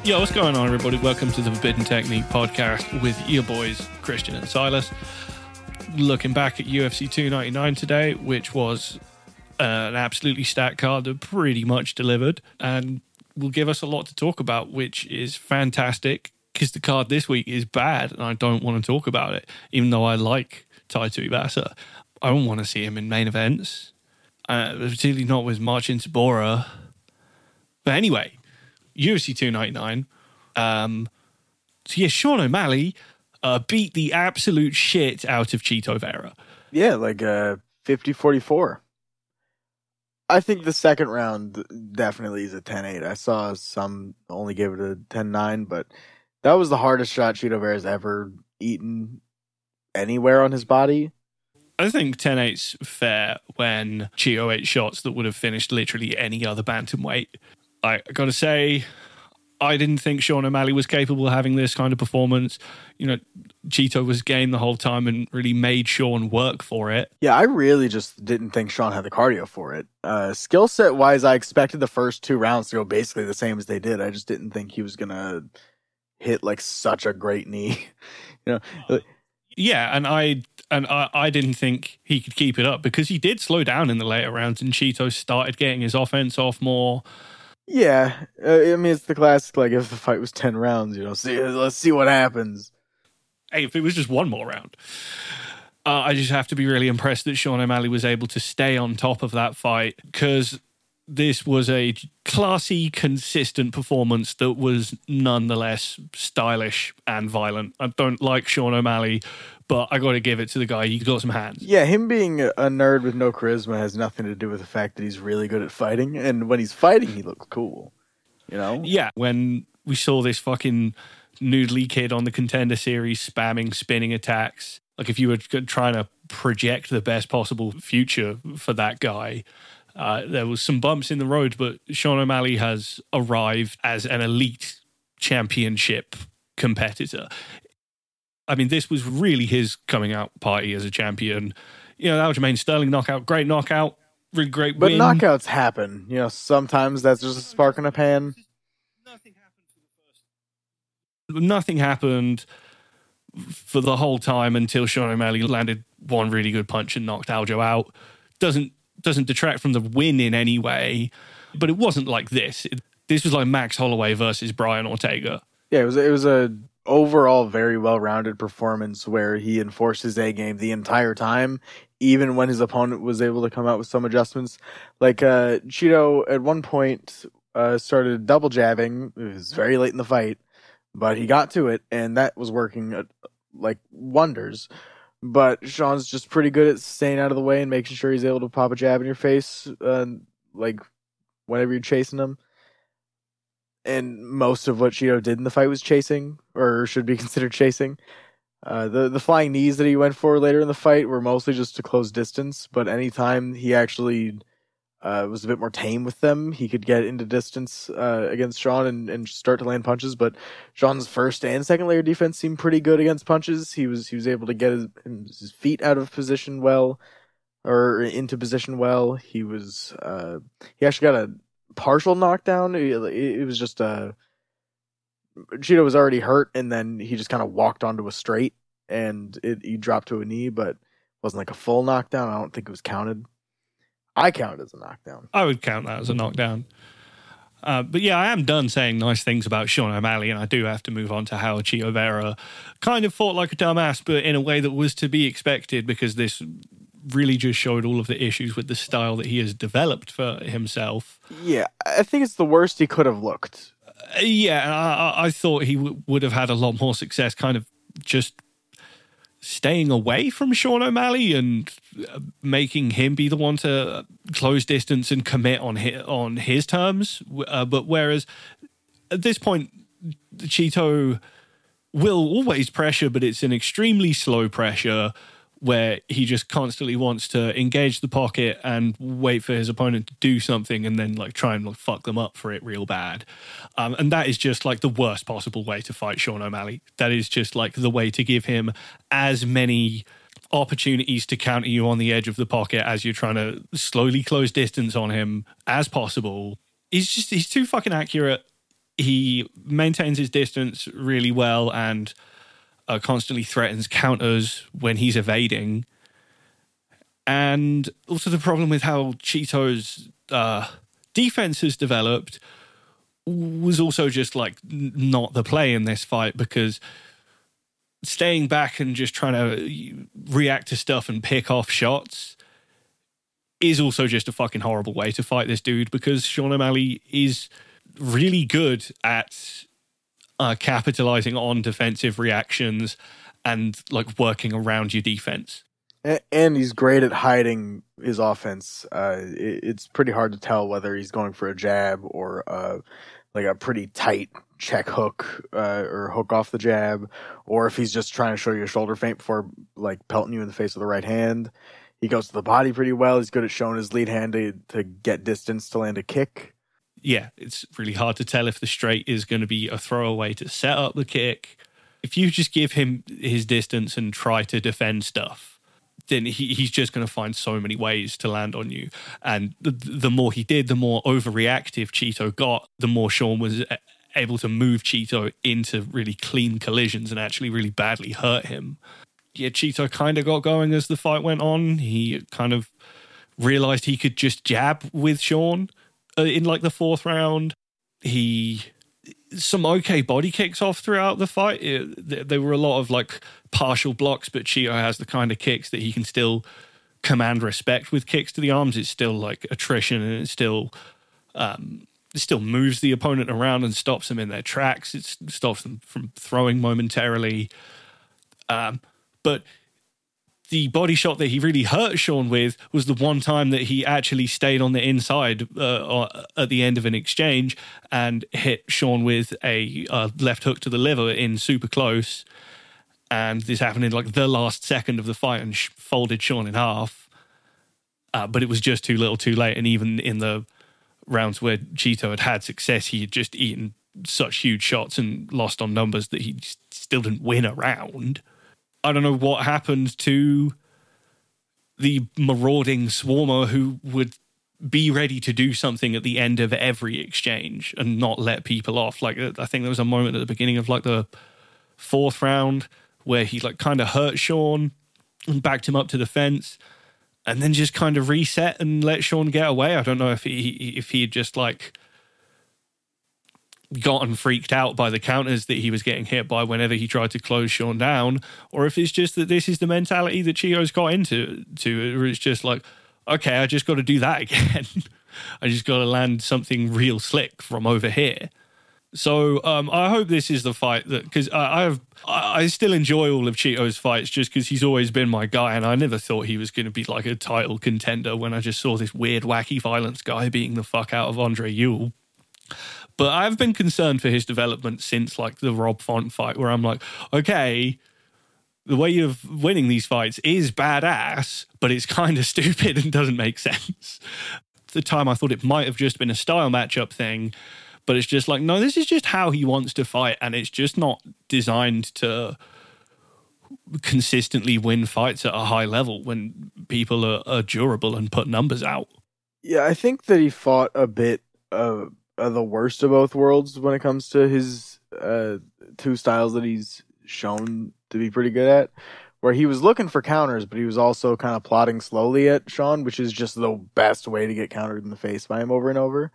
Yo, what's going on, everybody? Welcome to the Forbidden Technique podcast with your boys, Christian and Silas. Looking back at UFC 299 today, which was an absolutely stacked card that pretty much delivered and will give us a lot to talk about, which is fantastic because the card this week is bad and I don't want to talk about it, even though I like Tai Tuivasa. I don't want to see him in main events, particularly not with Marcin Tybura. But anyway, UFC 299. Sean O'Malley beat the absolute shit out of Chito Vera. Yeah, like 50-44. I think the second round definitely is a 10-8. I saw some only gave it a 10-9, but that was the hardest shot Chito Vera's ever eaten anywhere on his body. I think 10-8's fair when Chito ate shots that would have finished literally any other bantamweight. I got to say, I didn't think Sean O'Malley was capable of having this kind of performance. You know, Chito was game the whole time and really made Sean work for it. Yeah, I really just didn't think Sean had the cardio for it. Skill set wise, I expected the first two rounds to go basically the same as they did. I just didn't think he was gonna hit like such a great knee. You know. Yeah, and I didn't think he could keep it up because he did slow down in the later rounds and Chito started getting his offense off more. Yeah, I mean, it's the classic, like, if the fight was 10 rounds, you know, let's see what happens. Hey, if it was just one more round. I just have to be really impressed that Sean O'Malley was able to stay on top of that fight because this was a classy, consistent performance that was nonetheless stylish and violent. I don't like Sean O'Malley, but I got to give it to the guy. He got some hands. Yeah, him being a nerd with no charisma has nothing to do with the fact that he's really good at fighting. And when he's fighting, he looks cool, you know? Yeah, when we saw this fucking noodly kid on the Contender Series spamming spinning attacks, like if you were trying to project the best possible future for that guy, there was some bumps in the road, but Sean O'Malley has arrived as an elite championship competitor. I mean, this was really his coming out party as a champion. You know, Aljamain Sterling knockout, great knockout, really great win. But knockouts happen. You know, sometimes that's just a spark in a pan. Nothing happened for the whole time until Sean O'Malley landed one really good punch and knocked Aljo out. Doesn't detract from the win in any way, but it wasn't like this. This was like Max Holloway versus Brian Ortega. Yeah, it was a overall very well-rounded performance where he enforced his A game the entire time, even when his opponent was able to come out with some adjustments. Like Chito at one point started double jabbing. It was very late in the fight, but he got to it, and that was working like wonders. But Sean's just pretty good at staying out of the way and making sure he's able to pop a jab in your face, like whenever you're chasing him. And most of what Chito did in the fight was chasing, or should be considered chasing. The flying knees that he went for later in the fight were mostly just to close distance, but anytime he actually was a bit more tame with them, he could get into distance against Sean and start to land punches. But Sean's first and second layer defense seemed pretty good against punches. He was able to get his feet out of position well, or into position well. He actually got a partial knockdown. It was just Chito was already hurt, and then he just kind of walked onto a straight, and he dropped to a knee, but it wasn't like a full knockdown. I don't think it was counted. I count it as a knockdown. I would count that as a knockdown. But yeah, I am done saying nice things about Sean O'Malley, and I do have to move on to how Chito Vera kind of fought like a dumbass, but in a way that was to be expected, because this really just showed all of the issues with the style that he has developed for himself. Yeah, I think it's the worst he could have looked. I thought he would have had a lot more success kind of just staying away from Sean O'Malley and making him be the one to close distance and commit on his terms. But whereas at this point, Chito will always pressure, but it's an extremely slow pressure where he just constantly wants to engage the pocket and wait for his opponent to do something and then like try and fuck them up for it real bad. And that is just like the worst possible way to fight Sean O'Malley. That is just like the way to give him as many opportunities to counter you on the edge of the pocket as you're trying to slowly close distance on him as possible. He's too fucking accurate. He maintains his distance really well and constantly threatens counters when he's evading. And also the problem with how Cheeto's defense has developed was also just like not the play in this fight, because staying back and just trying to react to stuff and pick off shots is also just a fucking horrible way to fight this dude, because Sean O'Malley is really good at capitalizing on defensive reactions and like working around your defense. And he's great at hiding his offense. It's pretty hard to tell whether he's going for a jab or like a pretty tight check hook or hook off the jab, or if he's just trying to show you a shoulder feint before like pelting you in the face with the right hand. He goes to the body pretty well. He's good at showing his lead hand to get distance to land a kick. Yeah, it's really hard to tell if the straight is going to be a throwaway to set up the kick. If you just give him his distance and try to defend stuff, then he's just going to find so many ways to land on you. And the more he did, the more overreactive Cheeto got, the more Sean was able to move Cheeto into really clean collisions and actually really badly hurt him. Yeah, Cheeto kind of got going as the fight went on. He kind of realized he could just jab with Sean in like the fourth round. Some okay body kicks off throughout the fight. There were a lot of like partial blocks, but Cheeto has the kind of kicks that he can still command respect with kicks to the arms. It's still like attrition, and it still moves the opponent around and stops them in their tracks. It stops them from throwing momentarily. But the body shot that he really hurt Sean with was the one time that he actually stayed on the inside at the end of an exchange and hit Sean with a left hook to the liver in super close. And this happened in like the last second of the fight and folded Sean in half. But it was just too little too late. And even in the rounds where Cheeto had success, he had just eaten such huge shots and lost on numbers that he still didn't win a round. I don't know what happened to the marauding swarmer who would be ready to do something at the end of every exchange and not let people off. Like, I think there was a moment at the beginning of like the fourth round where he like kind of hurt Sean and backed him up to the fence and then just kind of reset and let Sean get away. I don't know if he had just like gotten freaked out by the counters that he was getting hit by whenever he tried to close Sean down, or if it's just that this is the mentality that Cheeto's got into, or it's just like, okay, I just got to do that again. I just got to land something real slick from over here. So I hope this is the fight that, because I still enjoy all of Cheeto's fights just because he's always been my guy, and I never thought he was going to be like a title contender when I just saw this weird, wacky violence guy beating the fuck out of Andre Ewell. But I've been concerned for his development since like the Rob Font fight, where I'm like, okay, the way of winning these fights is badass, but it's kind of stupid and doesn't make sense. At the time, I thought it might have just been a style matchup thing, but it's just like, no, this is just how he wants to fight, and it's just not designed to consistently win fights at a high level when people are durable and put numbers out. Yeah, I think that he fought a bit the worst of both worlds when it comes to his two styles that he's shown to be pretty good at, where he was looking for counters, but he was also kind of plotting slowly at Sean, which is just the best way to get countered in the face by him over and over.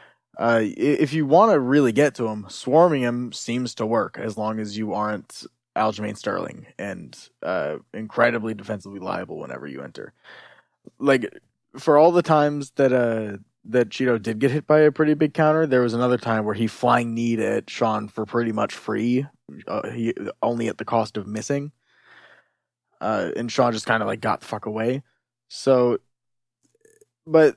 If you want to really get to him, swarming him seems to work as long as you aren't Aljamain Sterling and incredibly defensively liable whenever you enter. Like, for all the times that Cheeto did get hit by a pretty big counter, there was another time where he flying kneed at Sean for pretty much free, he only at the cost of missing, and Sean just kind of like got the fuck away. So, but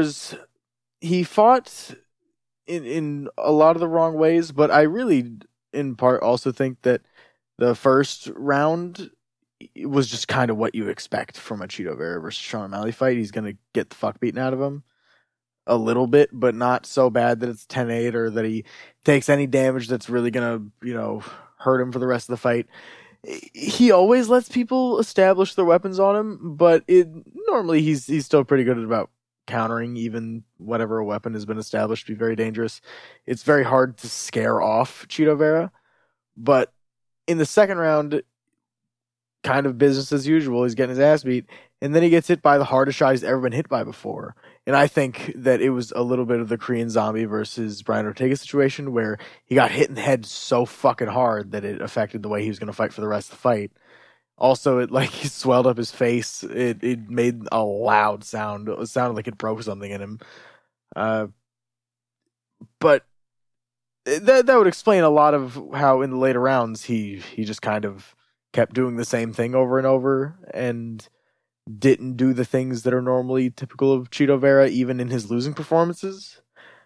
he fought in a lot of the wrong ways, but I really, in part, also think that the first round was just kind of what you expect from a Cheeto Vera versus Sean O'Malley fight. He's going to get the fuck beaten out of him a little bit, but not so bad that it's 10-8 or that he takes any damage that's really going to, hurt him for the rest of the fight. He always lets people establish their weapons on him, but normally he's still pretty good at about countering even whatever a weapon has been established to be very dangerous. It's very hard to scare off Chito Vera. But in the second round, kind of business as usual. He's getting his ass beat, and then he gets hit by the hardest shot he's ever been hit by before. And I think that it was a little bit of the Korean Zombie versus Brian Ortega situation where he got hit in the head so fucking hard that it affected the way he was going to fight for the rest of the fight. Also, he swelled up his face. It made a loud sound. It sounded like it broke something in him. But that would explain a lot of how in the later rounds he just kind of kept doing the same thing over and over and didn't do the things that are normally typical of Chito Vera, even in his losing performances.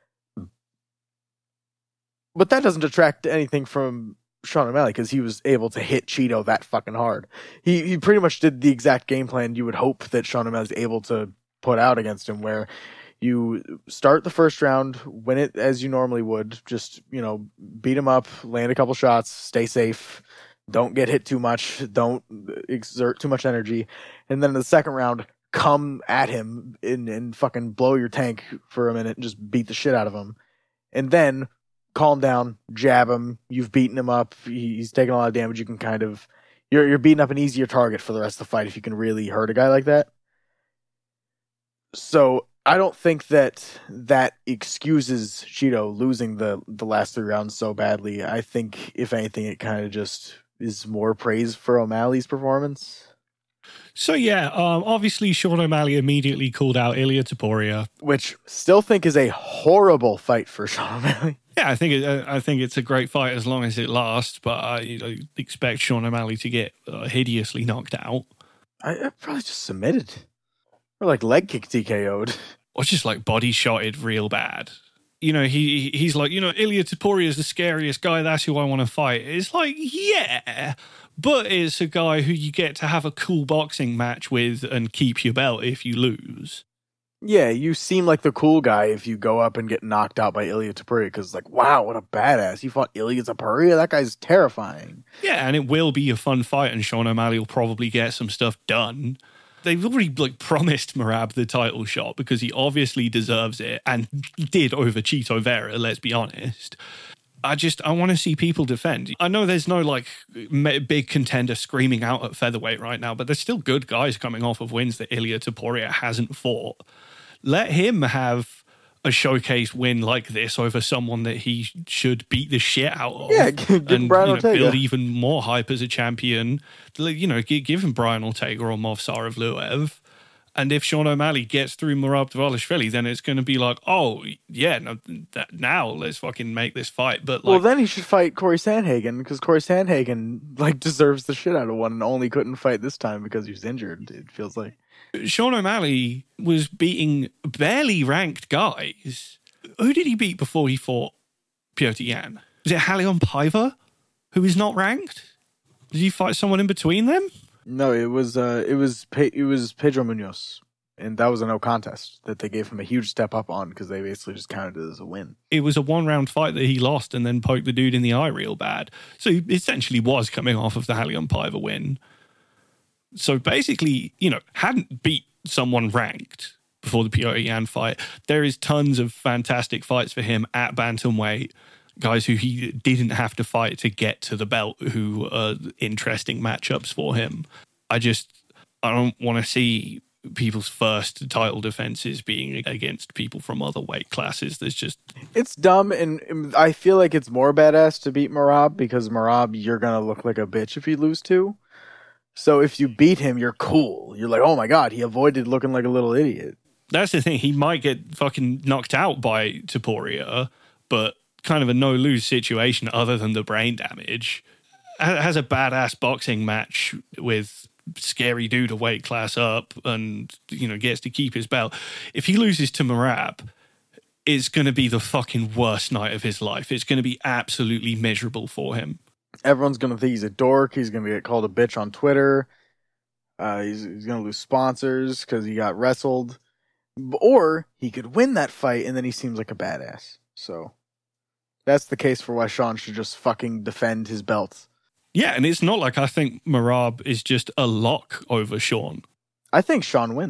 But that doesn't detract anything from Sean O'Malley, because he was able to hit Chito that fucking hard. He pretty much did the exact game plan you would hope that Sean O'Malley's able to put out against him, where you start the first round, win it as you normally would, just, beat him up, land a couple shots, stay safe, don't get hit too much, don't exert too much energy, and then in the second round, come at him and fucking blow your tank for a minute and just beat the shit out of him. And then calm down, jab him, you've beaten him up, he's taking a lot of damage, you can kind of, you're beating up an easier target for the rest of the fight if you can really hurt a guy like that. So I don't think that excuses Chito losing the last 3 rounds so badly. I think, if anything, it kind of just is more praise for O'Malley's performance. So yeah, obviously Sean O'Malley immediately called out Ilia Topuria, which still think is a horrible fight for Sean O'Malley. Yeah, I think it's a great fight as long as it lasts, but I expect Sean O'Malley to get hideously knocked out. I probably just submitted. Or leg kick TKO'd. Or just body shotted real bad. He's like, Ilia Topuria is the scariest guy. That's who I want to fight. It's yeah, but it's a guy who you get to have a cool boxing match with and keep your belt if you lose. Yeah, you seem like the cool guy if you go up and get knocked out by Ilia Topuria, because wow, what a badass. You fought Ilia Topuria? That guy's terrifying. Yeah, and it will be a fun fight, and Sean O'Malley will probably get some stuff done. They've already promised Merab the title shot because he obviously deserves it and did over Chito Vera, let's be honest. I want to see people defend. I know there's no big contender screaming out at featherweight right now, but there's still good guys coming off of wins that Ilia Topuria hasn't fought. Let him have a showcase win like this over someone that he should beat the shit out of. Yeah, give Brian Ortega. Build even more hype as a champion. Give him Brian Ortega or Movsar Evloev. And if Sean O'Malley gets through Merab Dvalishvili, then it's going to be now let's fucking make this fight. But well, then he should fight Corey Sandhagen, because Corey Sandhagen deserves the shit out of one and only couldn't fight this time because he was injured, it feels like. Sean O'Malley was beating barely ranked guys. Who did he beat before he fought Petr Yan? Was it Raulian Paiva, who is not ranked? Did he fight someone in between them? No, it was Pedro Munoz, and that was a no contest that they gave him a huge step up on because they basically just counted it as a win. It was a 1-round fight that he lost and then poked the dude in the eye real bad. So he essentially was coming off of the Raulian Paiva win. So basically, hadn't beat someone ranked before the Petr Yan fight. There is tons of fantastic fights for him at bantamweight. Guys who he didn't have to fight to get to the belt, who are interesting matchups for him. I don't want to see people's first title defenses being against people from other weight classes. It's dumb, and I feel like it's more badass to beat Merab, because Merab, you're going to look like a bitch if you lose to. So if you beat him, you're cool. You're like, oh my God, he avoided looking like a little idiot. That's the thing. He might get fucking knocked out by Topuria, but kind of a no-lose situation other than the brain damage. Has a badass boxing match with scary dude a weight class up and, gets to keep his belt. If he loses to Merab, it's going to be the fucking worst night of his life. It's going to be absolutely miserable for him. Everyone's going to think he's a dork. He's going to get called a bitch on Twitter. He's going to lose sponsors because he got wrestled. Or he could win that fight and then he seems like a badass. So that's the case for why Sean should just fucking defend his belt. Yeah, and it's not like I think Merab is just a lock over Sean. I think Sean wins.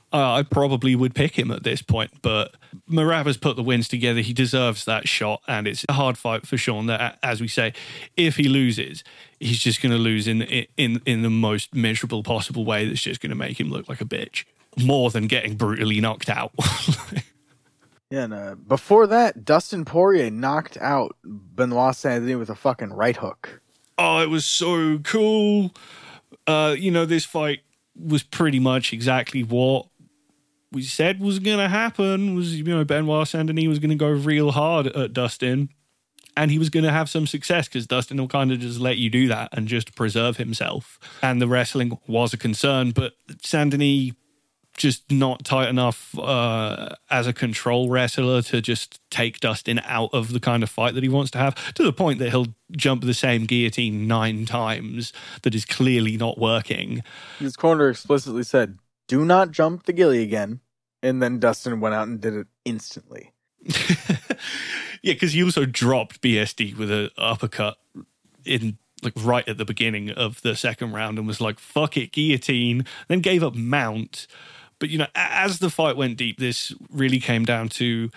I probably would pick him at this point, but Maraba's put the wins together. He deserves that shot, and it's a hard fight for Sean. That, as we say, if he loses, he's just going to lose in the most miserable possible way. That's just going to make him look like a bitch, more than getting brutally knocked out. Yeah, and before that, Dustin Poirier knocked out Benoit Saint-Denis with a fucking right hook. Oh, it was so cool. This fight was pretty much exactly what we said was going to happen. Was Benoit Saint-Denis was going to go real hard at Dustin, and he was going to have some success because Dustin will kind of just let you do that and just preserve himself. And the wrestling was a concern, but Saint-Denis just not tight enough as a control wrestler to just take Dustin out of the kind of fight that he wants to have, to the point that he'll jump the same guillotine 9 times that is clearly not working. His corner explicitly said, "Do not jump the gilly again." And then Dustin went out and did it instantly. Yeah, because he also dropped BSD with an uppercut in right at the beginning of the second round and was like, fuck it, guillotine, then gave up mount. But, as the fight went deep, this really came down to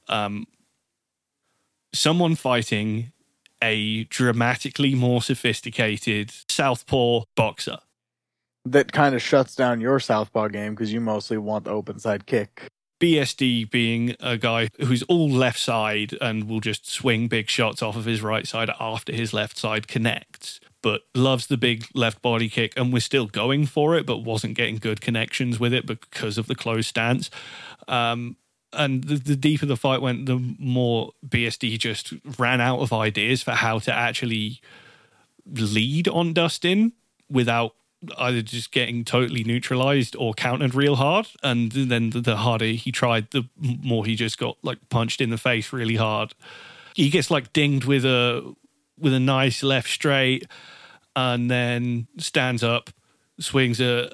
someone fighting a dramatically more sophisticated southpaw boxer. That kind of shuts down your southpaw game because you mostly want the open side kick. BSD being a guy who's all left side and will just swing big shots off of his right side after his left side connects, but loves the big left body kick and was still going for it, but wasn't getting good connections with it because of the closed stance. And the deeper the fight went, the more BSD just ran out of ideas for how to actually lead on Dustin without either just getting totally neutralized or countered real hard. And then the harder he tried, the more he just got punched in the face really hard. He gets dinged with a nice left straight and then stands up, swings a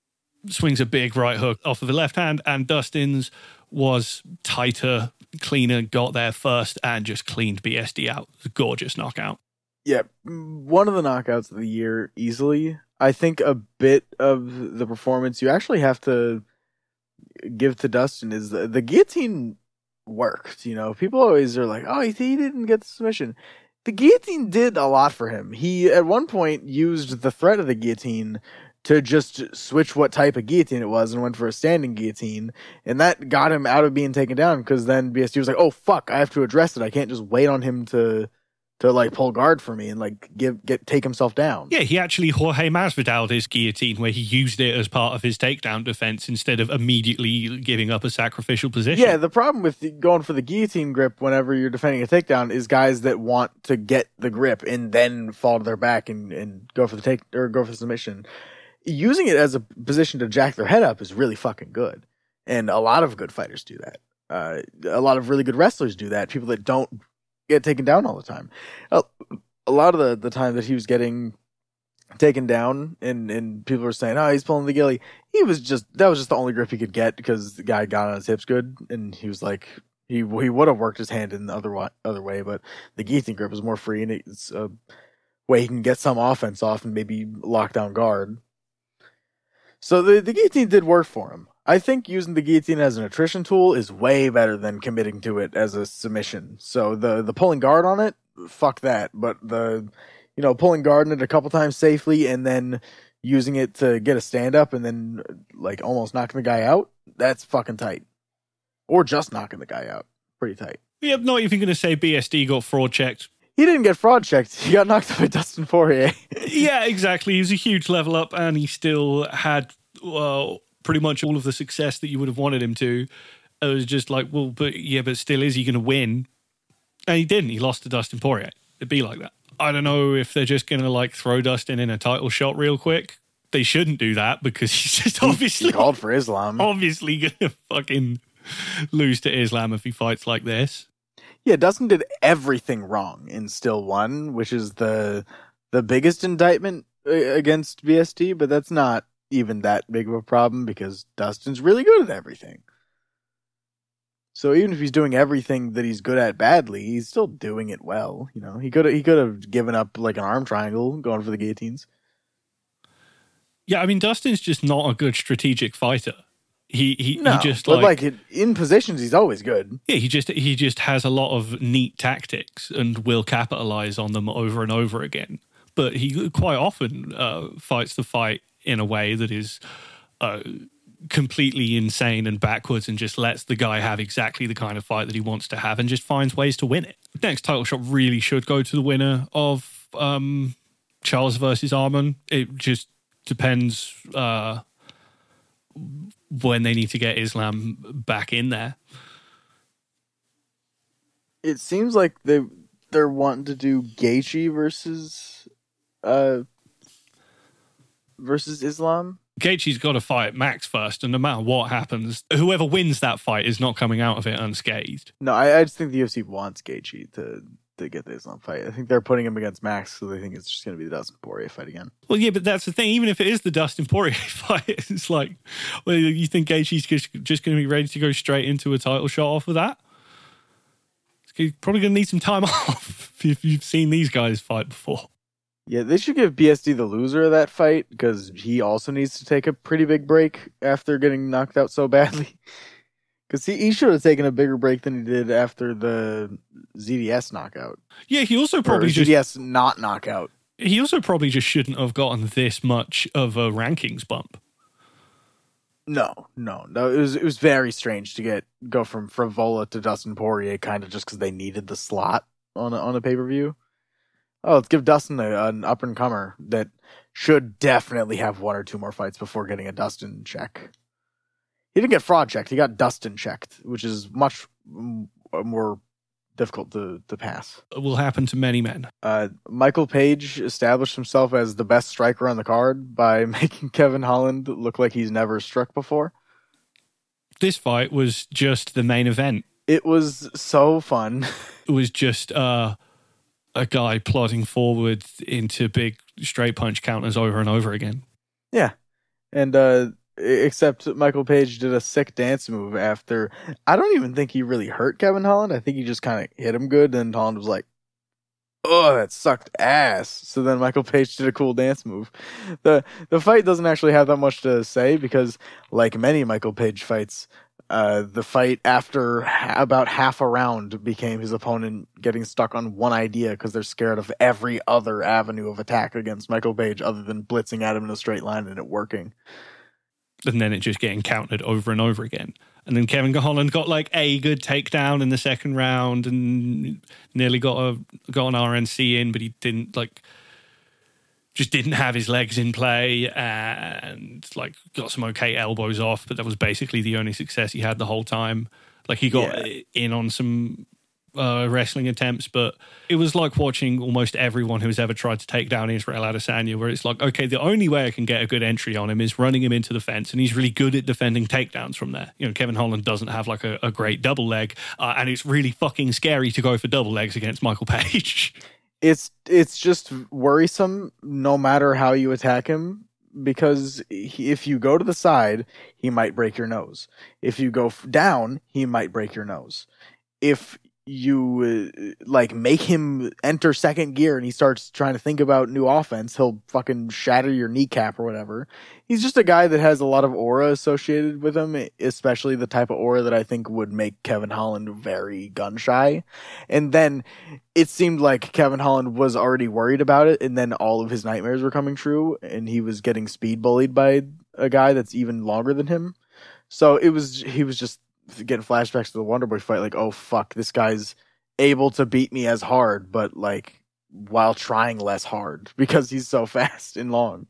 big right hook off of the left hand, and Dustin's was tighter, cleaner, got there first and just cleaned BSD out. It was a gorgeous knockout. Yeah, one of the knockouts of the year easily. I think a bit of the performance you actually have to give to Dustin is the guillotine worked. People always are like, oh, he didn't get the submission. The guillotine did a lot for him. He, at one point, used the threat of the guillotine to just switch what type of guillotine it was and went for a standing guillotine. And that got him out of being taken down because then BSD was like, oh, fuck, I have to address it. I can't just wait on him to pull guard for me and take himself down. Yeah, he actually Jorge Masvidal'd his guillotine where he used it as part of his takedown defense instead of immediately giving up a sacrificial position. Yeah, the problem with going for the guillotine grip whenever you're defending a takedown is guys that want to get the grip and then fall to their back and go for the submission. Using it as a position to jack their head up is really fucking good. And a lot of good fighters do that. A lot of really good wrestlers do that. People that don't get taken down all the time. A lot of the time that he was getting taken down and people were saying, oh, he's pulling the gilly, that was just the only grip he could get because the guy got on his hips good, and he was like, he would have worked his hand in the other way, but the guillotine grip is more free and it's a way he can get some offense off and maybe lock down guard. So the guillotine did work for him. I think using the guillotine as an attrition tool is way better than committing to it as a submission. So the pulling guard on it, fuck that. But the pulling guard on it a couple times safely and then using it to get a stand up and then almost knocking the guy out, that's fucking tight. Or just knocking the guy out, pretty tight. Yeah, I'm not even going to say BSD got fraud checked. He didn't get fraud checked. He got knocked out by Dustin Poirier. Yeah, exactly. He was a huge level up and he still had pretty much all of the success that you would have wanted him to. It was just but still, is he going to win? And he didn't. He lost to Dustin Poirier. It'd be like that. I don't know if they're just going to throw Dustin in a title shot real quick. They shouldn't do that because he's just obviously he called for Islam. Obviously going to fucking lose to Islam if he fights like this. Yeah, Dustin did everything wrong and still won, which is the biggest indictment against BSD, but that's not even that big of a problem because Dustin's really good at everything. So even if he's doing everything that he's good at badly, he's still doing it well. He could have given up an arm triangle going for the guillotines. Yeah, I mean, Dustin's just not a good strategic fighter. He No, just but in positions, he's always good. Yeah, he just has a lot of neat tactics and will capitalize on them over and over again. But he quite often fights the fight in a way that is completely insane and backwards and just lets the guy have exactly the kind of fight that he wants to have and just finds ways to win it. Next title shot really should go to the winner of Charles versus Arman. It just depends when they need to get Islam back in there. It seems like they're wanting to do Gaethje versus Islam. Gaethje's got to fight Max first, and no matter what happens, whoever wins that fight is not coming out of it unscathed. No, I just think the UFC wants Gaethje to get the Islam fight. I think they're putting him against Max, so they think it's just going to be the Dustin Poirier fight again. Well, yeah, but that's the thing. Even if it is the Dustin Poirier fight, it's like, well, you think Gaethje's just going to be ready to go straight into a title shot off of that? He's probably going to need some time off if you've seen these guys fight before. Yeah, they should give BSD the loser of that fight because he also needs to take a pretty big break after getting knocked out so badly. Because he should have taken a bigger break than he did after the ZDS knockout. Yeah, he also probably ZDS not knockout. He also probably just shouldn't have gotten this much of a rankings bump. No. It was very strange to go from Frivola to Dustin Poirier, kind of just because they needed the slot on a pay-per-view. Oh, let's give Dustin an up-and-comer that should definitely have one or two more fights before getting a Dustin check. He didn't get fraud checked. He got Dustin checked, which is much more difficult to pass. It will happen to many men. Michael Page established himself as the best striker on the card by making Kevin Holland look like he's never struck before. This fight was just the main event. It was so fun. It was just a guy plodding forward into big straight punch counters over and over again. Yeah. And except Michael Page did a sick dance move after. I don't even think he really hurt Kevin Holland. I think he just kind of hit him good, and Holland was like, oh, that sucked ass. So then Michael Page did a cool dance move. The fight doesn't actually have that much to say because, like many Michael Page fights, the fight after about half a round became his opponent getting stuck on one idea because they're scared of every other avenue of attack against Michael Page other than blitzing at him in a straight line and it working. And then it just getting countered over and over again. And then Kevin Holland got like a good takedown in the second round and nearly got an RNC in, but he didn't just didn't have his legs in play and got some okay elbows off, but that was basically the only success he had the whole time. He got in on some wrestling attempts, but it was like watching almost everyone who's ever tried to take down Israel Adesanya, where it's like, okay, the only way I can get a good entry on him is running him into the fence, and he's really good at defending takedowns from there. Kevin Holland doesn't have a great double leg, and it's really fucking scary to go for double legs against Michael Page. It's just worrisome no matter how you attack him, because if you go to the side, he might break your nose. If you go down, he might break your nose. If you make him enter second gear and he starts trying to think about new offense, he'll fucking shatter your kneecap or whatever. He's just a guy that has a lot of aura associated with him, especially the type of aura that I think would make Kevin Holland very gun shy. And then it seemed like Kevin Holland was already worried about it, and then all of his nightmares were coming true, and he was getting speed bullied by a guy that's even longer than him. So he was just getting flashbacks to the Wonderboy fight, oh fuck, this guy's able to beat me as hard, but while trying less hard because he's so fast and long.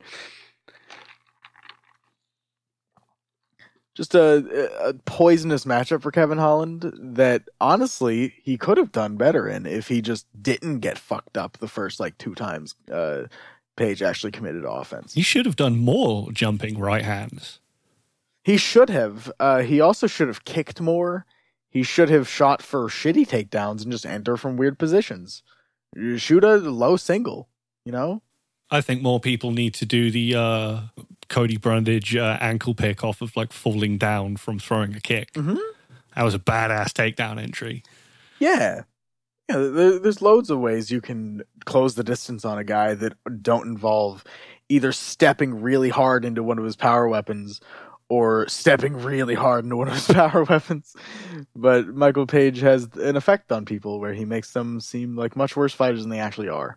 Just a poisonous matchup for Kevin Holland that honestly he could have done better in if he just didn't get fucked up the first 2 times Page actually committed offense. He should have done more jumping right hands. He should have. He also should have kicked more. He should have shot for shitty takedowns and just enter from weird positions. Shoot a low single, I think more people need to do the Cody Brundage ankle pick off of falling down from throwing a kick. Mm-hmm. That was a badass takedown entry. Yeah. There's loads of ways you can close the distance on a guy that don't involve either stepping really hard into one of his power weapons or stepping really hard into one of his power weapons. But Michael Page has an effect on people where he makes them seem like much worse fighters than they actually are.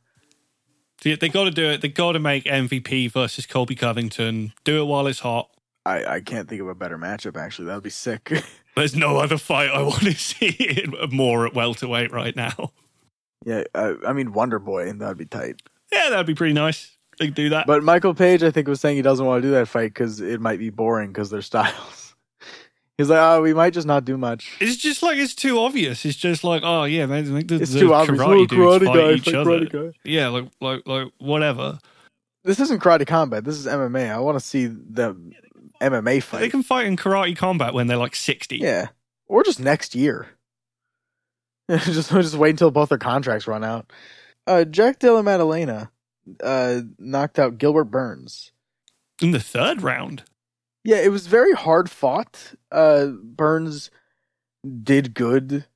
So they got to do it. They got to make MVP versus Colby Covington. Do it while it's hot. I can't think of a better matchup, actually. That would be sick. There's no other fight I want to see more at welterweight right now. Yeah, I mean, Wonder Boy, that would be tight. Yeah, that'd be pretty nice. They could do that. But Michael Page, I think, was saying he doesn't want to do that fight because it might be boring because their styles. He's like, oh, we might just not do much. It's just like, it's too obvious. It's just like, oh, yeah, man, it's too obvious. Karate dudes fight each other. Guy. Yeah, like whatever. This isn't Karate Combat. This is MMA. I want to see the MMA fight. They can fight in Karate Combat when they're like 60. Yeah. Or just next year. just wait until both their contracts run out. Jack Della Maddalena knocked out Gilbert Burns. In the third round? Yeah, it was very hard fought. Burns did good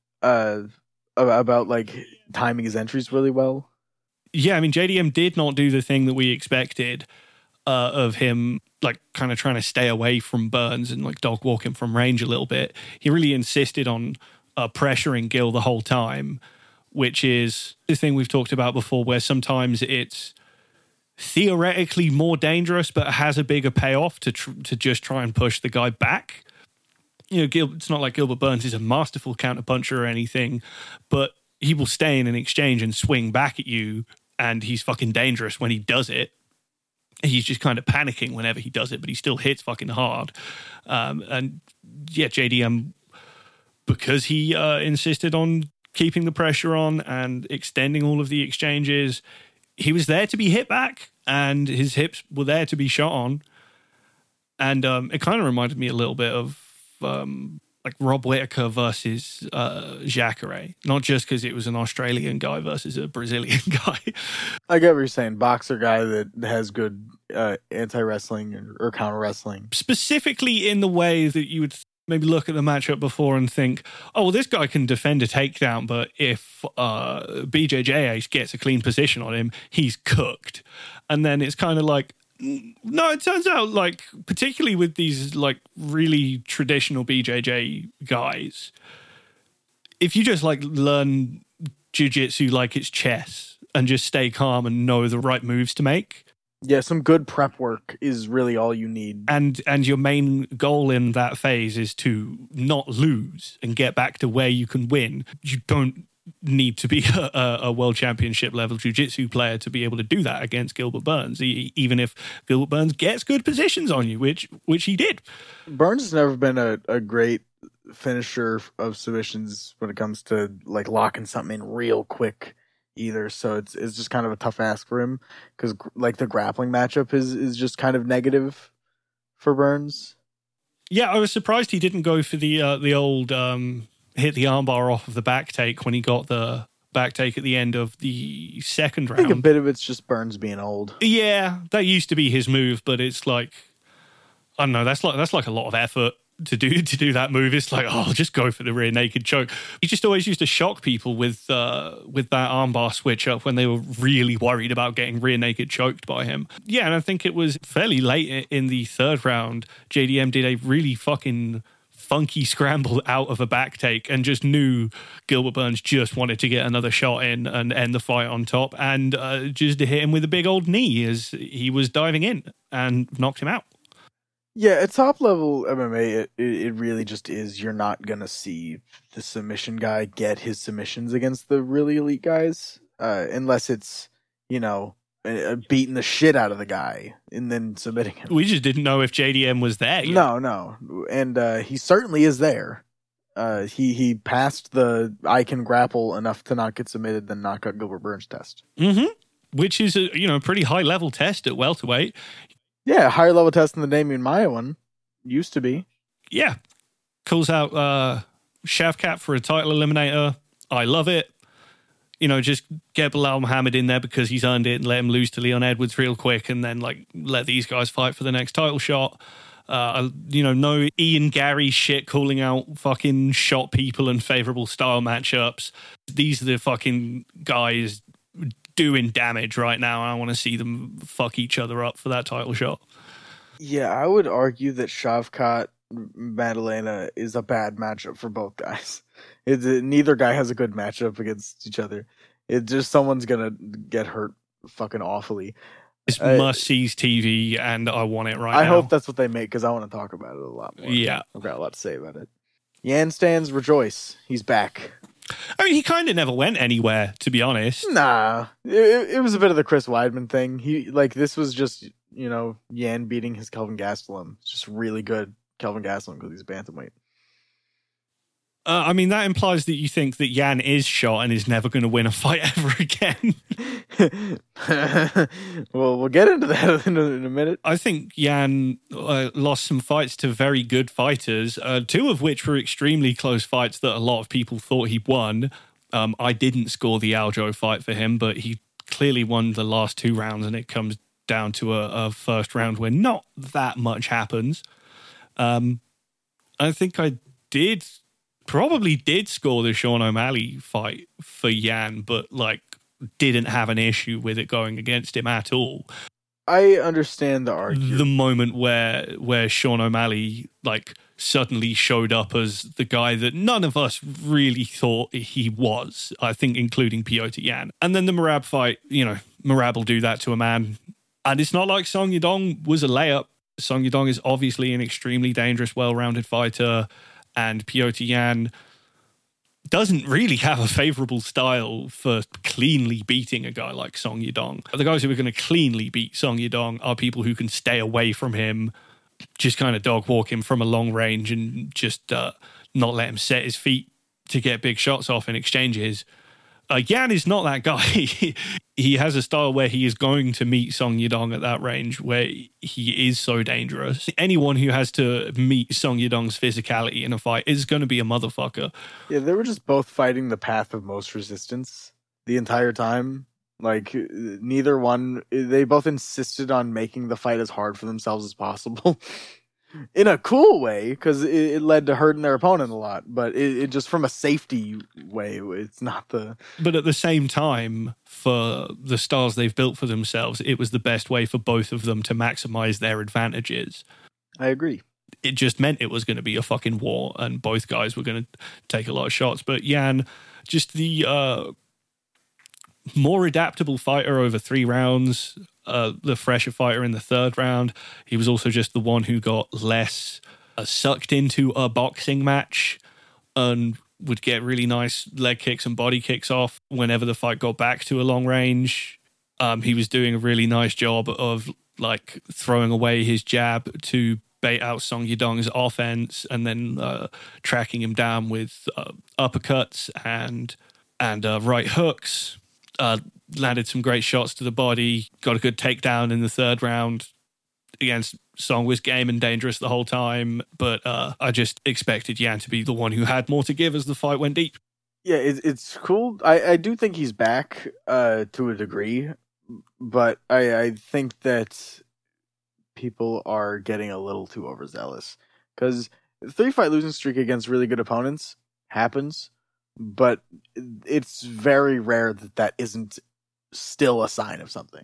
about like timing his entries really well. Yeah, I mean, JDM did not do the thing that we expected of him, like, kind of trying to stay away from Burns and, like, dog walking from range a little bit. He really insisted on pressuring Gil the whole time, which is the thing we've talked about before, where sometimes it's theoretically more dangerous, but has a bigger payoff to just try and push the guy back. You know, it's not like Gilbert Burns is a masterful counterpuncher or anything, but he will stay in an exchange and swing back at you, and he's fucking dangerous when he does it. He's just kind of panicking whenever he does it, but he still hits fucking hard. And yeah, JDM, because he insisted on keeping the pressure on and extending all of the exchanges, he was there to be hit back, and his hips were there to be shot on. And it kind of reminded me a little bit of like Rob Whittaker versus Jacare. Not just because it was an Australian guy versus a Brazilian guy. I get what you're saying. Boxer guy that has good anti-wrestling or counter-wrestling. Specifically in the way that you would maybe look at the matchup before and think, oh, well, this guy can defend a takedown, but if BJJ gets a clean position on him, he's cooked. And then it's kind of like, no, it turns out, like, particularly with these, like, really traditional BJJ guys, if you just, like, learn jiu-jitsu like it's chess and just stay calm and know the right moves to make. Yeah, some good prep work is really all you need. And your main goal in that phase is to not lose and get back to where you can win. You don't need to be a world championship level jiu-jitsu player to be able to do that against Gilbert Burns, even if Gilbert Burns gets good positions on you, which he did. Burns has never been a great finisher of submissions when it comes to like locking something in real quick either, so it's just kind of a tough ask for him because like the grappling matchup is just kind of negative for Burns. Yeah, I was surprised he didn't go for the old hit the armbar off of the back take when he got the back take at the end of the second round. I think a bit of it's just Burns being old. Yeah, that used to be his move, but it's like, I don't know, that's like a lot of effort to do that move. It's like, oh, just go for the rear naked choke. He just always used to shock people with that armbar switch up when they were really worried about getting rear naked choked by him. Yeah, and I think it was fairly late in the third round, JDM did a really fucking funky scramble out of a back take and just knew Gilbert Burns just wanted to get another shot in and end the fight on top, and just hit him with a big old knee as he was diving in and knocked him out. Yeah, at top level MMA, it really just is. You're not going to see the submission guy get his submissions against the really elite guys unless it's, you know, beating the shit out of the guy and then submitting him. We just didn't know if JDM was there yet. No. And he certainly is there. He passed the I can grapple enough to not get submitted then knock out Gilbert Burns test. Mm-hmm. Which is a pretty high level test at welterweight. Yeah, higher level test than the Damian Maia one. Used to be. Yeah. Calls out Shavkat for a title eliminator. I love it. Just get Bilal Muhammad in there because he's earned it and let him lose to Leon Edwards real quick and then, like, let these guys fight for the next title shot. No Ian Gary shit calling out fucking shot people and favorable style matchups. These are the fucking guys doing damage right now, and I want to see them fuck each other up for that title shot. Yeah, I would argue that Shavkat Madalena is a bad matchup for both guys. Neither guy has a good matchup against each other. It just someone's gonna get hurt fucking awfully. It's must-sees TV, and I want it right now. I hope that's what they make because I want to talk about it a lot more. Yeah. I've got a lot to say about it. Yan stands rejoice. He's back. I mean, he kind of never went anywhere, to be honest. Nah, it was a bit of the Chris Weidman thing. This was just, Yan beating his Kelvin Gastelum. It's just really good Kelvin Gastelum because he's bantamweight. I mean, that implies that you think that Yan is shot and is never going to win a fight ever again. Well, we'll get into that in a minute. I think Yan lost some fights to very good fighters, two of which were extremely close fights that a lot of people thought he won. I didn't score the Aljo fight for him, but he clearly won the last 2 rounds, and it comes down to a first round where not that much happens. I think I probably did score the Sean O'Malley fight for Yan, but didn't have an issue with it going against him at all. I understand the argument. The moment where Sean O'Malley suddenly showed up as the guy that none of us really thought he was, I think including Piotr Yan. And then the Merab fight, Merab will do that to a man. And it's not like Song Yadong was a layup. Song Yadong is obviously an extremely dangerous, well-rounded fighter, and Piotr Yan doesn't really have a favorable style for cleanly beating a guy like Song Yadong. The guys who are going to cleanly beat Song Yadong are people who can stay away from him, just kind of dog walk him from a long range and just not let him set his feet to get big shots off in exchanges. Yan is not that guy. He has a style where he is going to meet Song Yadong at that range where he is so dangerous. Anyone who has to meet Song Yadong's physicality in a fight is going to be a motherfucker. Yeah, they were just both fighting the path of most resistance the entire time. Neither one, they both insisted on making the fight as hard for themselves as possible. In a cool way, because it led to hurting their opponent a lot, but it just from a safety way, it's not the... But at the same time, for the styles they've built for themselves, it was the best way for both of them to maximize their advantages. I agree. It just meant it was going to be a fucking war, and both guys were going to take a lot of shots. But Yan, just the more adaptable fighter over 3 rounds, the fresher fighter in the 3rd round. He was also just the one who got less sucked into a boxing match and would get really nice leg kicks and body kicks off whenever the fight got back to a long range. He was doing a really nice job of throwing away his jab to bait out Song Yadong's offense and then tracking him down with uppercuts and right hooks. Landed some great shots to the body, got a good takedown in the 3rd round against Song. Was game and dangerous the whole time, but I just expected Yan to be the one who had more to give as the fight went deep. Yeah, it's cool. I do think he's back to a degree, but I think that people are getting a little too overzealous because 3-fight losing streak against really good opponents happens, but it's very rare that isn't still a sign of something,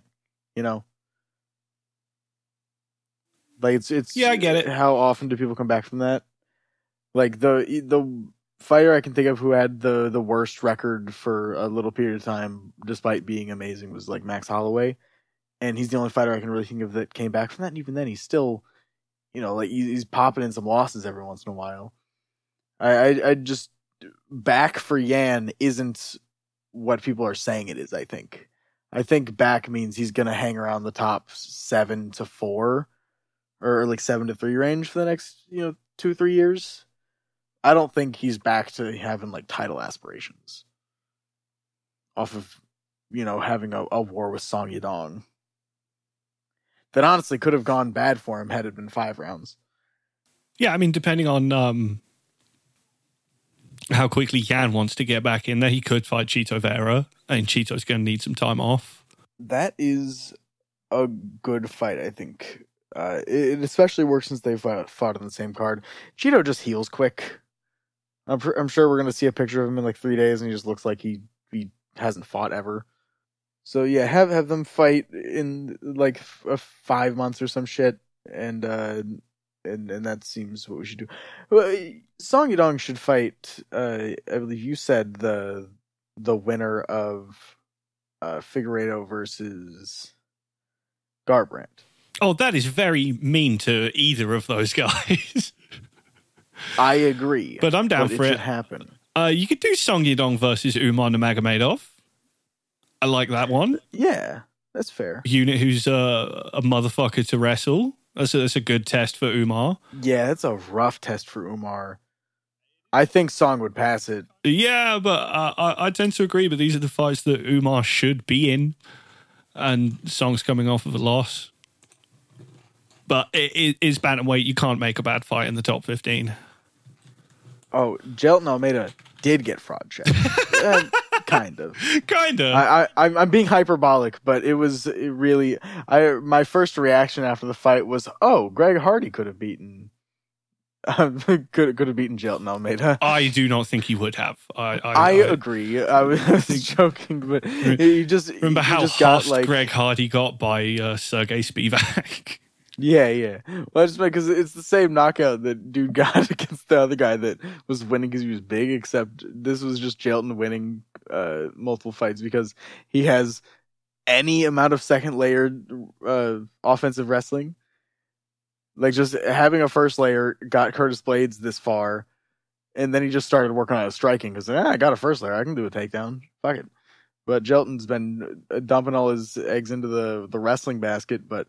it's yeah, I get it. How often do people come back from that? The fighter I can think of who had the worst record for a little period of time despite being amazing was Max Holloway, and he's the only fighter I can really think of that came back from that, and even then he's still he's popping in some losses every once in a while. I just back for Yan isn't what people are saying it is. I think back means he's going to hang around the top 7 to 4 or 7 to 3 range for the next 2-3 years. I don't think he's back to having title aspirations off of having a war with Song Yadong that honestly could have gone bad for him had it been 5 rounds. Yeah, I mean, depending on how quickly Yan wants to get back in there, he could fight Chito Vera, and Chito's going to need some time off. That is a good fight, I think. It especially works since they fought on the same card. Chito just heals quick. I'm sure we're going to see a picture of him in 3 days, and he just looks like he hasn't fought ever. So yeah, have them fight in 5 months or some shit. and that seems what we should do. Well, Song Yadong should fight. I believe you said the winner of Figueiredo versus Garbrandt. Oh, that is very mean to either of those guys. I agree, but I'm down for it. Should happen. You could do Song Yadong versus Umar Nurmagomedov. I like that one. Yeah, that's fair. Unit who's a motherfucker to wrestle. That's a good test for Umar. Yeah, that's a rough test for Umar. I think Song would pass it. Yeah, but I tend to agree. But these are the fights that Umar should be in, and Song's coming off of a loss. But it is bantamweight. You can't make a bad fight in the top 15. Oh, Jailton Almeida did get fraud checked. Kind of. I'm being hyperbolic, but it really. My first reaction after the fight was, "Oh, Greg Hardy could have beaten." Could have beaten Jailton Almeida. I do not think he would have. I agree. I was joking, but you just remember how hot Greg Hardy got by Sergey Spivak. Yeah. Well, just because it's the same knockout that dude got against the other guy that was winning because he was big, except this was just Jailton winning multiple fights because he has any amount of second layer offensive wrestling. Like, just having a first layer got Curtis Blades this far, and then he just started working on his striking because I got a first layer, I can do a takedown. Fuck it. But Jailton's been dumping all his eggs into the wrestling basket, but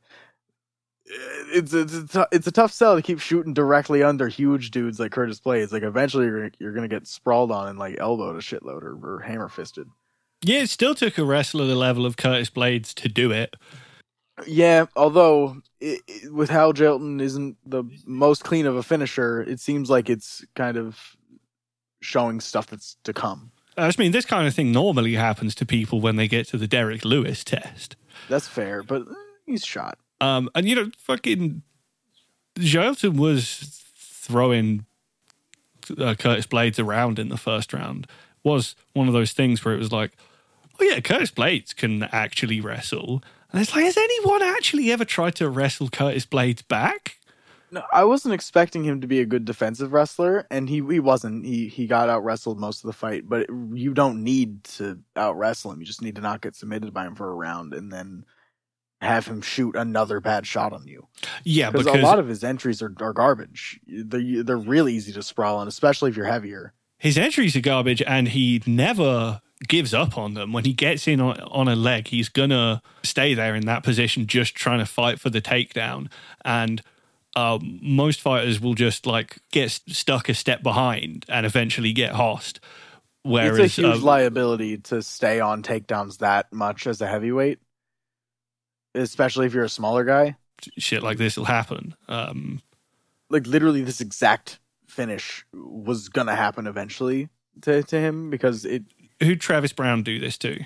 it's a tough sell to keep shooting directly under huge dudes like Curtis Blades. Like, eventually you're gonna get sprawled on and like elbowed a shitload or hammer fisted. Yeah, it still took a wrestler the level of Curtis Blades to do it. Yeah, although with how Jailton isn't the most clean of a finisher, it seems like it's kind of showing stuff that's to come. I mean, this kind of thing normally happens to people when they get to the Derek Lewis test. That's fair, but he's shot. And fucking Jailton was throwing Curtis Blades around in the first round. Was one of those things where it was like, oh yeah, Curtis Blades can actually wrestle. And it's like, has anyone actually ever tried to wrestle Curtis Blades back? No, I wasn't expecting him to be a good defensive wrestler, and he wasn't. He got out wrestled most of the fight, but you don't need to out wrestle him. You just need to not get submitted by him for a round, and then have him shoot another bad shot on you. Yeah, because a lot of his entries are garbage. They're really easy to sprawl on, especially if you're heavier. His entries are garbage, and he never gives up on them. When he gets in on a leg, he's gonna stay there in that position, just trying to fight for the takedown. And most fighters will just like get stuck a step behind and eventually get hossed. Whereas it's a huge liability to stay on takedowns that much as a heavyweight, especially if you're a smaller guy. Shit like this will happen. Like literally, this exact finish was gonna happen eventually to him because it. Who'd Travis Brown do this to?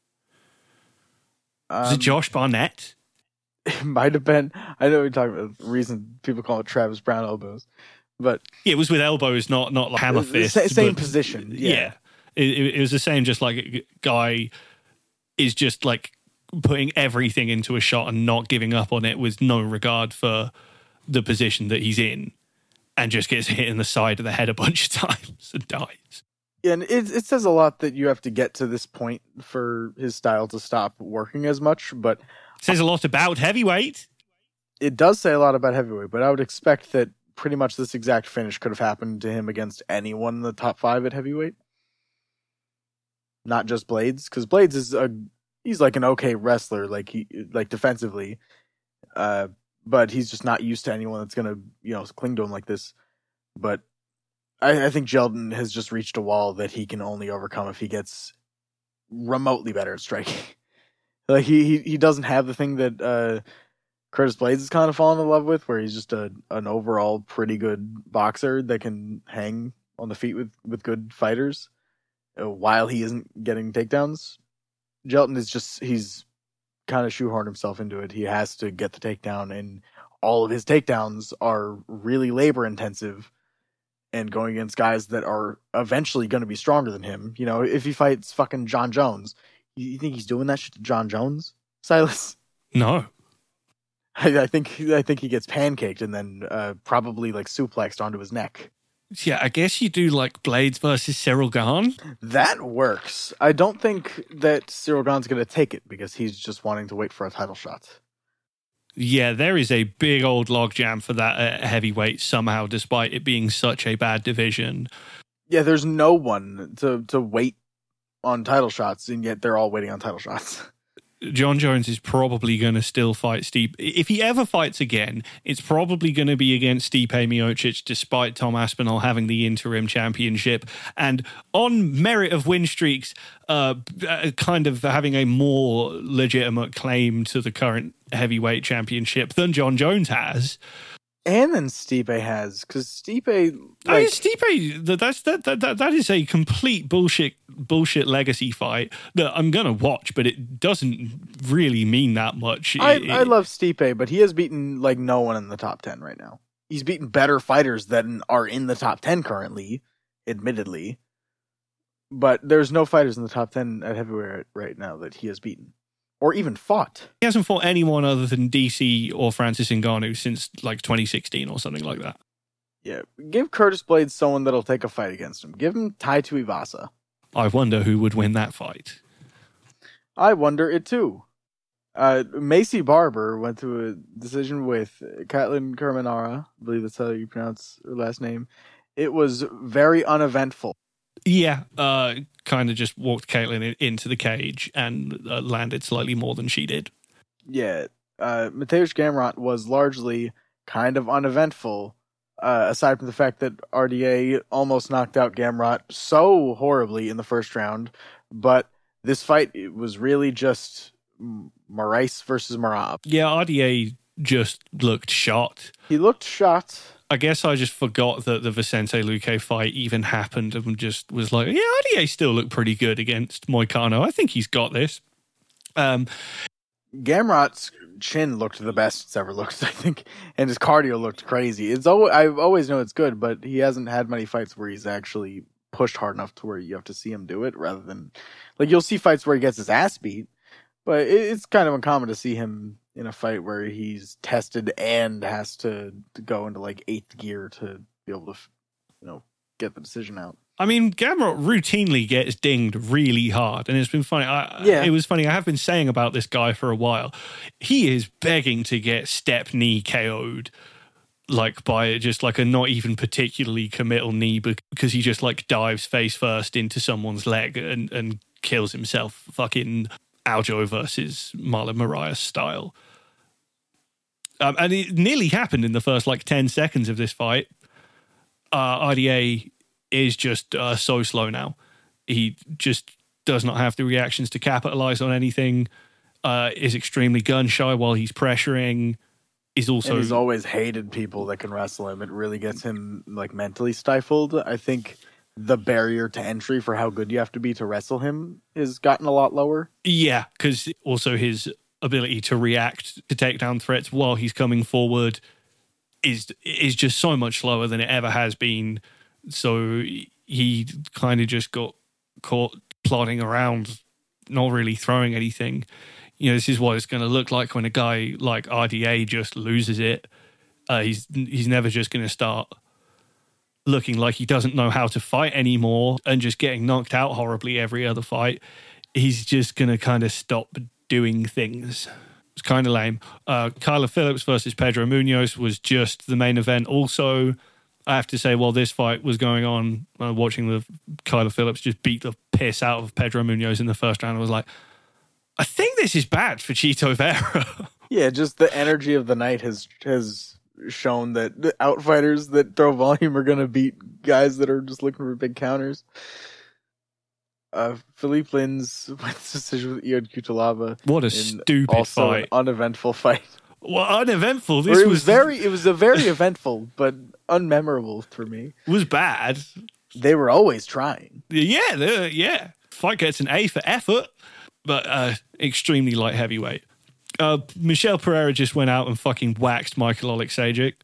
Was it Josh Barnett? It might have been. I know we're talking about the reason people call it Travis Brown elbows, but yeah, it was with elbows, not like hammer fists. Same position. Yeah. It was the same. Just like a guy is just like putting everything into a shot and not giving up on it with no regard for the position that he's in, and just gets hit in the side of the head a bunch of times and dies. Yeah, and it says a lot that you have to get to this point for his style to stop working as much, but it says a lot about heavyweight. It does say a lot about heavyweight, but I would expect that pretty much this exact finish could have happened to him against anyone in the top 5 at heavyweight. Not just Blades, because Blades is he's like an okay wrestler, like defensively, but he's just not used to anyone that's gonna cling to him like this. But I think Jailton has just reached a wall that he can only overcome if he gets remotely better at striking. Like he doesn't have the thing that Curtis Blades has kind of fallen in love with, where he's just an overall pretty good boxer that can hang on the feet with good fighters while he isn't getting takedowns. Jailton he's kind of shoehorned himself into it. He has to get the takedown, and all of his takedowns are really labor intensive. And going against guys that are eventually going to be stronger than him. If he fights fucking John Jones, you think he's doing that shit to John Jones, Silas? No. I think he gets pancaked and then probably like suplexed onto his neck. Yeah, I guess you do like Blades versus Cyril Gahn. That works. I don't think that Cyril Gahn's going to take it because he's just wanting to wait for a title shot. Yeah, there is a big old logjam for that heavyweight somehow, despite it being such a bad division. Yeah, there's no one to wait on title shots, and yet they're all waiting on title shots. John Jones is probably going to still fight Stipe. If he ever fights again, it's probably going to be against Stipe Miocic, despite Tom Aspinall having the interim championship. And on merit of win streaks, kind of having a more legitimate claim to the current heavyweight championship than John Jones has. And then Stipe has, because Stipe, Stipe, that is a complete bullshit legacy fight that I'm gonna watch, but it doesn't really mean that much. I love Stipe, but he has beaten like no one in the top 10 right now. He's beaten better fighters than are in the top 10 currently, admittedly, but there's no fighters in the top 10 at heavyweight right now that he has beaten. Or even fought. He hasn't fought anyone other than DC or Francis Ngannou since like 2016 or something like that. Yeah, give Curtis Blades someone that'll take a fight against him. Give him Tai Tuivasa. I wonder who would win that fight. I wonder it too. Macy Barber went to a decision with Katlyn Kermanara. I believe that's how you pronounce her last name. It was very uneventful. Yeah, kind of just walked Caitlin into the cage and landed slightly more than she did. Yeah, Mateusz Gamrot was largely kind of uneventful, aside from the fact that RDA almost knocked out Gamrot so horribly in the first round. But this fight, it was really just Moraes versus Merab. Yeah, RDA just looked shot. He looked shot. I guess I just forgot that the Vicente Luque fight even happened and just was like, yeah, RDA still looked pretty good against Moicano. I think he's got this. Gamrot's chin looked the best it's ever looked, I think, and his cardio looked crazy. I always know it's good, but he hasn't had many fights where he's actually pushed hard enough to where you have to see him do it, rather than, like, you'll see fights where he gets his ass beat, but it's kind of uncommon to see him in a fight where he's tested and has to go into like 8th gear to be able to, get the decision out. I mean, Gamrot routinely gets dinged really hard, and it's been funny. It was funny. I have been saying about this guy for a while. He is begging to get step knee KO'd, like by just like a not even particularly committal knee, because he just like dives face first into someone's leg and kills himself. Fucking Aljo versus Marlon Moraes style. And it nearly happened in the first like 10 seconds of this fight. RDA is just so slow now. He just does not have the reactions to capitalize on anything. Is extremely gun shy while he's pressuring. He's always hated people that can wrestle him. It really gets him like mentally stifled. I think the barrier to entry for how good you have to be to wrestle him has gotten a lot lower. Yeah, because also his ability to react to takedown threats while he's coming forward is just so much slower than it ever has been. So he kind of just got caught plodding around, not really throwing anything. This is what it's going to look like when a guy like RDA just loses it. He's never just going to start looking like he doesn't know how to fight anymore and just getting knocked out horribly every other fight. He's just going to kind of stop doing things. It's kind of lame. Kyler Phillips versus Pedro Munoz was just the main event. Also, I have to say, while this fight was going on, watching the Kyler Phillips just beat the piss out of Pedro Munoz in the first round, I was like, I think this is bad for Chito Vera. Yeah, just the energy of the night has shown that the outfighters that throw volume are going to beat guys that are just looking for big counters. Philippe Lins went to decision with Ion Cutelaba. What a stupid fight. An uneventful fight. Well, uneventful. It was a very eventful, but unmemorable for me. It was bad. They were always trying. Yeah. Fight gets an A for effort, but extremely light heavyweight. Michel Pereira just went out and fucking waxed Michael Oleksiejczuk.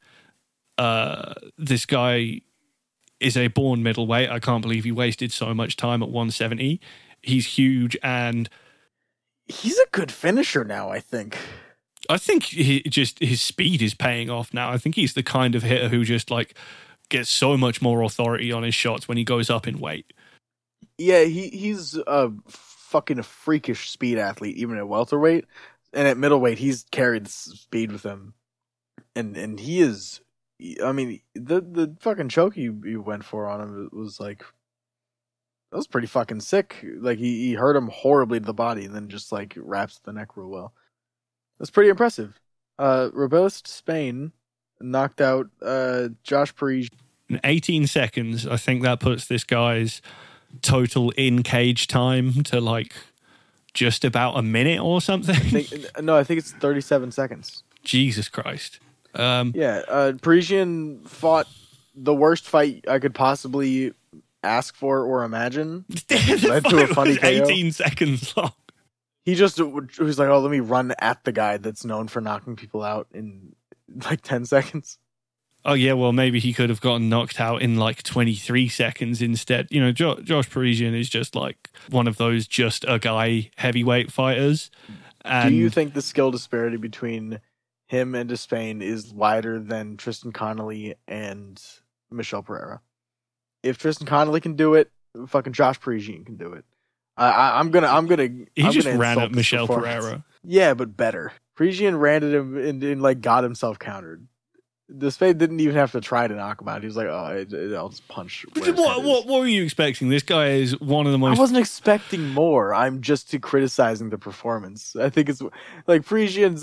This guy is a born middleweight. I can't believe he wasted so much time at 170. He's huge and he's a good finisher now, I think. I think his speed is paying off now. I think he's the kind of hitter who just like gets so much more authority on his shots when he goes up in weight. Yeah, he's a fucking freakish speed athlete, even at welterweight. And at middleweight, he's carried the speed with him. And he is, I mean, the fucking choke you went for on him was like, that was pretty fucking sick. Like, he hurt him horribly to the body and then just, like, wraps the neck real well. That's pretty impressive. Robusto Spain knocked out Josh Parisian. In 18 seconds, I think that puts this guy's total in-cage time to, like, just about a minute or something. I think it's 37 seconds. Jesus Christ. Parisian fought the worst fight I could possibly ask for or imagine. Led to a funny KO. 18 seconds long. He just was like, oh, let me run at the guy that's known for knocking people out in like 10 seconds. Oh, yeah, well, maybe he could have gotten knocked out in like 23 seconds instead. You know, Josh Parisian is just like one of those just a guy heavyweight fighters. And do you think the skill disparity between him and Despain is wider than Tristan Connolly and Michel Pereira? If Tristan Connolly can do it, fucking Josh Parisian can do it. I'm gonna. He just ran at Michel Pereira. Yeah, but better. Parisian ran at him and like got himself countered. Despain didn't even have to try to knock him out. He was like, "Oh, I'll just punch." What were you expecting? This guy is one of the most. I wasn't expecting more. I'm just criticizing the performance. I think it's like Parisian's.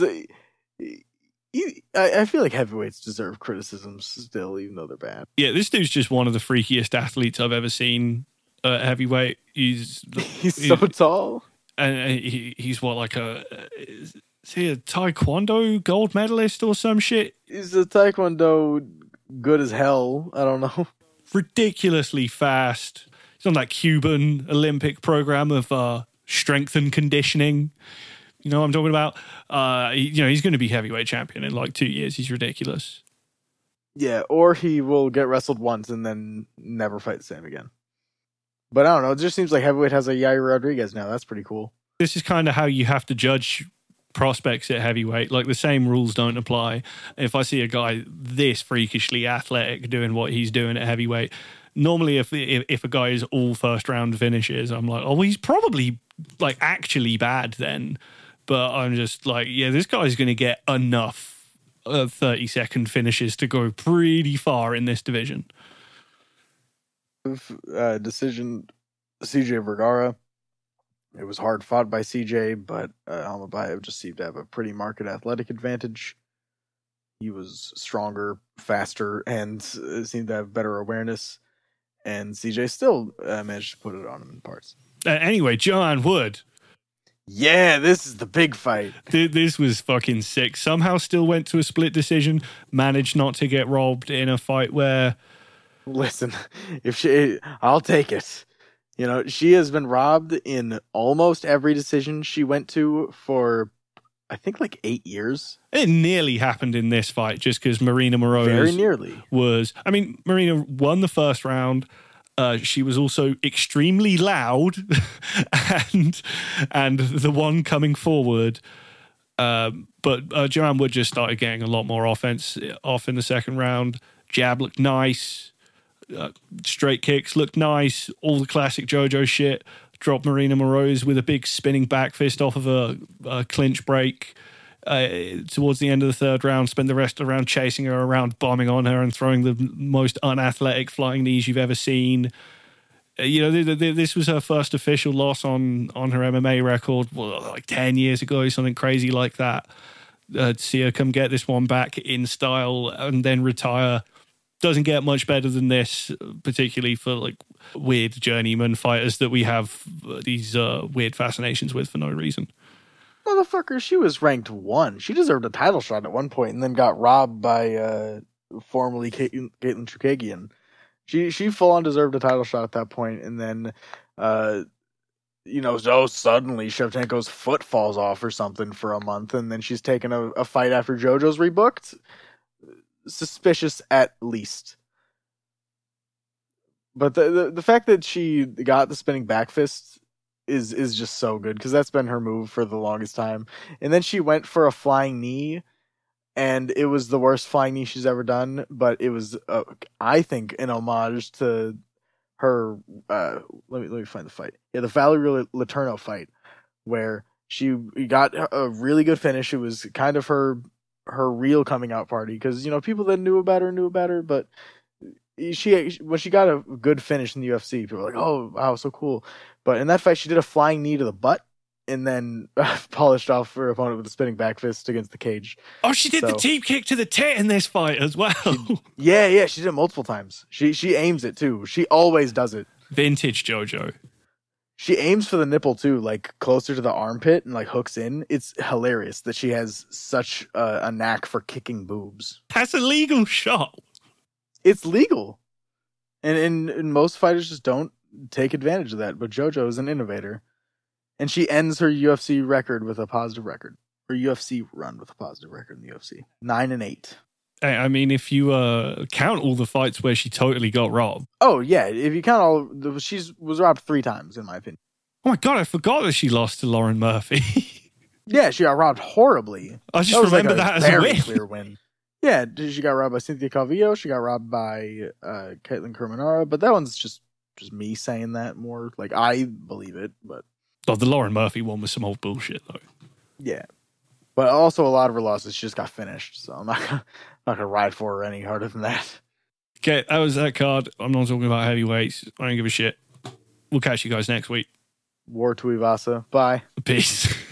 I feel like heavyweights deserve criticism still, even though they're bad. Yeah, this dude's just one of the freakiest athletes I've ever seen. Heavyweight. He's so tall, and he's what, like is he a taekwondo gold medalist or some shit? He's a taekwondo good as hell. I don't know. Ridiculously fast. He's on that Cuban Olympic program of strength and conditioning. You know what I'm talking about? He's going to be heavyweight champion in like 2 years. He's ridiculous. Yeah, or he will get wrestled once and then never fight the same again. But I don't know. It just seems like heavyweight has a Yair Rodriguez now. That's pretty cool. This is kind of how you have to judge prospects at heavyweight. Like, the same rules don't apply. If I see a guy this freakishly athletic doing what he's doing at heavyweight, normally if a guy is all first round finishes, I'm like, oh, he's probably like actually bad then. But I'm just like, yeah, this guy's going to get enough 30-second finishes to go pretty far in this division. Decision, CJ Vergara. It was hard fought by CJ, but Almabayev just seemed to have a pretty marked athletic advantage. He was stronger, faster, and seemed to have better awareness. And CJ still managed to put it on him in parts. Anyway, Joanne Wood. Yeah, this is the big fight. This was fucking sick. Somehow still went to a split decision, managed not to get robbed in a fight where... Listen, I'll take it. You know, she has been robbed in almost every decision she went to for, I think, like 8 years. It nearly happened in this fight just because Marina Moroz very nearly was... I mean, Marina won the first round. She was also extremely loud and the one coming forward. But Joanne Wood just started getting a lot more offense off in the second round. Jab looked nice. Straight kicks looked nice. All the classic JoJo shit. Dropped Marina Moroz with a big spinning back fist off of a clinch break towards the end of the third round. Spent the rest of the round chasing her around, bombing on her and throwing the most unathletic flying knees you've ever seen. This was her first official loss on her MMA record, like 10 years ago, something crazy like that. To see her come get this one back in style and then retire doesn't get much better than this, particularly for like weird journeyman fighters that we have these weird fascinations with for no reason. Motherfucker, she was ranked 1. She deserved a title shot at one point and then got robbed by formerly Caitlin Chukagian. She full on deserved a title shot at that point, and then suddenly Shevchenko's foot falls off or something for a month, and then she's taking a fight after JoJo's rebooked. Suspicious at least. But the fact that she got the spinning back fist is just so good because that's been her move for the longest time. And then she went for a flying knee, and it was the worst flying knee she's ever done. But it was, I think, an homage to her. Let me find the fight. Yeah, the Valerie Letourneau fight, where she got a really good finish. It was kind of her real coming out party because people that knew about her, but when she got a good finish in the UFC, people were like, "Oh wow, so cool!" But in that fight, she did a flying knee to the butt and then polished off her opponent with a spinning back fist against the cage. Oh, she did the teep kick to the tit in this fight as well. Yeah, she did it multiple times. She aims it too. She always does it. Vintage JoJo. She aims for the nipple too, like closer to the armpit and like hooks in. It's hilarious that she has such a knack for kicking boobs. That's a legal shot. It's legal. And most fighters just don't take advantage of that. But JoJo is an innovator. And she ends her UFC record with a positive record. Her UFC run with a positive record in the UFC. 9-8. I mean, if you count all the fights where she totally got robbed. Oh, yeah. If you count she was robbed 3 times, in my opinion. Oh, my God. I forgot that she lost to Lauren Murphy. Yeah, she got robbed horribly. I just remember that as a very clear win. Yeah, she got robbed by Cynthia Calvillo. She got robbed by Caitlin Kermanara. But that one's just me saying that more. Like, I believe it, but... Oh, the Lauren Murphy one was some old bullshit, though. Yeah. But also a lot of her losses, she just got finished. So I'm not gonna ride for her any harder than that. Okay, that was that card. I'm not talking about heavyweights. I don't give a shit. We'll catch you guys next week. War to Ivasa. Bye. Peace.